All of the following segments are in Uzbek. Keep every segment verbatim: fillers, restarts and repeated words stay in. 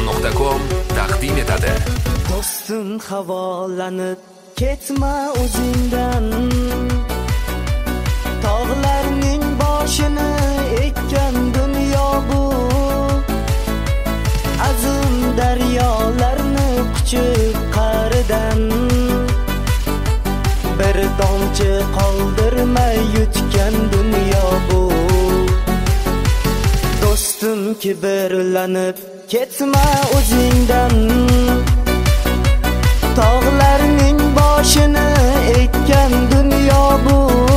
nuqta com taqdim etadi. Do'stim havolanib ketma o'zingdan, tog'larning boshini ekkan dunyo bu, azim daryolarni quchib qa'ridan, bir tomchi qoldirmay yutgan dunyo bu. Do'stim kibrlanib ketma o'zingdan, tog'larning boshini ekkan dunyo bu,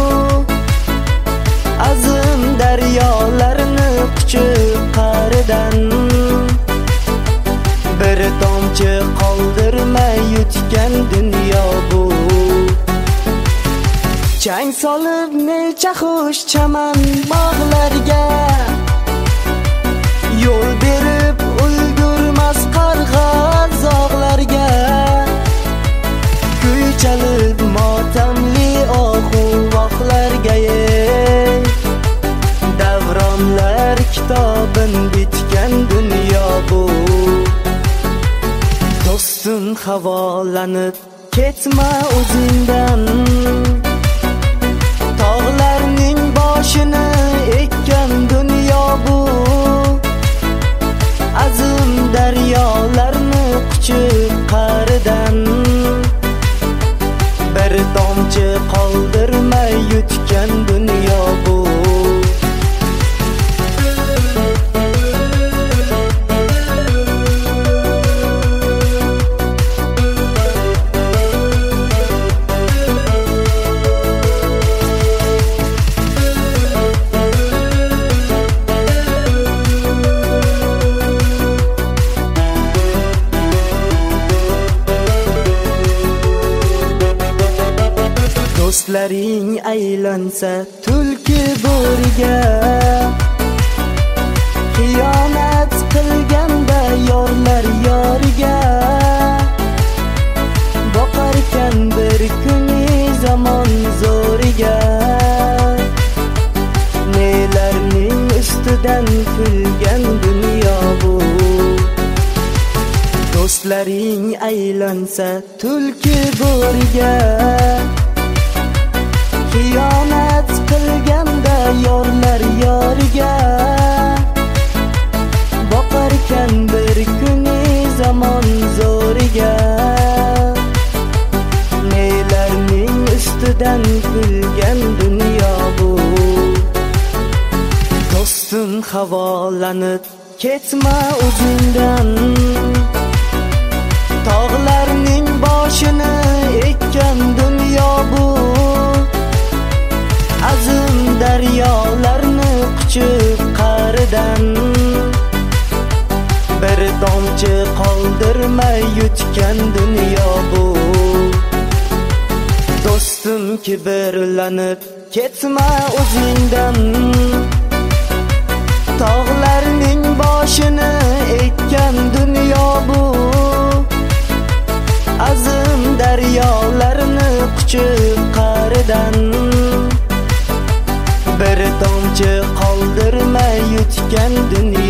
azim daryolarni quchib qa'ridan, bir tomchi qoldirmay yutgan dunyo bu. Chang solib necha xush chaman bog'larga, yo'l berib ulgurmas qarg'a zog'larga, kuy chalib motamli ohu-vohlarga, davronlar kitobin bitgan dunyo bu. Do'stim havolanib ketma o'zingdan, tog'larning boshini ekkan dunyo bu, azim daryolarni quchib qa'ridan, bir tomchi qoldirmay yutgan dunyo bu. Do'stlaring aylansa tulki bo'riga, xiyonat qilganda yorlar yoriga, boqarkan bir kuni zamon zo'riga, nelarning ustidan kulgan dunyo bu. Do'stlaring aylansa tulki bo'riga, xiyonat qilganda yorlar yoriga, boqarkan bir kuni zamon zo'riga, nelarning ustidan kulgan dunyo bu. Do'stim havolanib ketma o'zingdan, tog'larning boshini ekkan dunyo bu, azim daryolarni quchib qa'ridan, bir tomchi qoldirmay yutgan dunyo bu. Do'stim kibrlanib ketma o'zingdan, tog'larning boshini ekkan dunyo bu, azim daryolarni quchib qa'ridan, bir tomchi qoldirmay yutgan dunyo